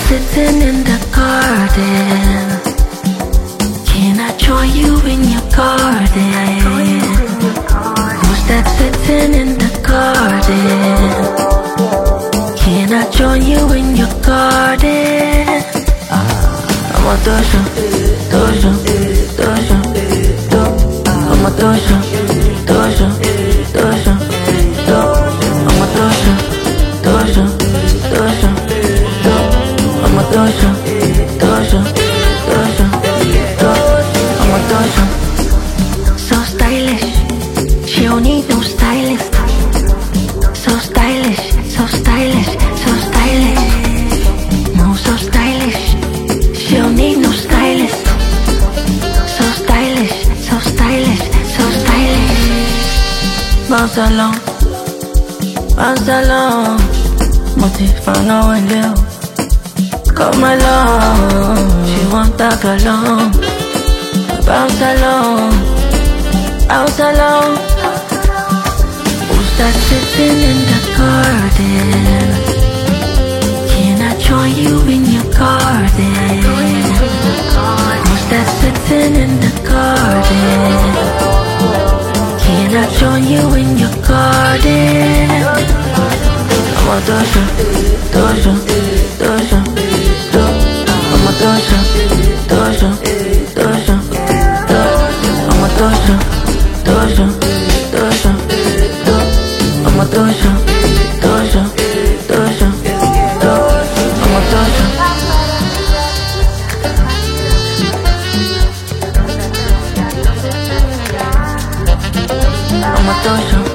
sitting in the garden? Can I join you in your garden? Who's that sitting in the garden? Can I join you in your garden? I'm a dojo, dojo, dojo, do. I'm a dojo, dojo, dojo, do. I'm a dojo, dojo, dojo, do. I'm a dojo, dojo, dojo, do. I'm a dojo. So stylish, she don't need no stylist. So stylish, so stylish, so stylish. No, so stylish, she don't need no stylist. So stylish, so stylish, so stylish. Bounce along, bounce along. Motifano en Leo, come along. She want that along. Bounce along, bounce along. Who's that sitting in the garden? Can I join you in your garden? Who's that sitting in the garden? Can I join you in your garden? I'm a dojo, dojo, dojo, do. I'm a dojo, dojo, dojo, do. I'm a dojo, dojo, dojo, do. I'm a dojo, dojo, dojo, do. I'm a dojo. I'm a dojo.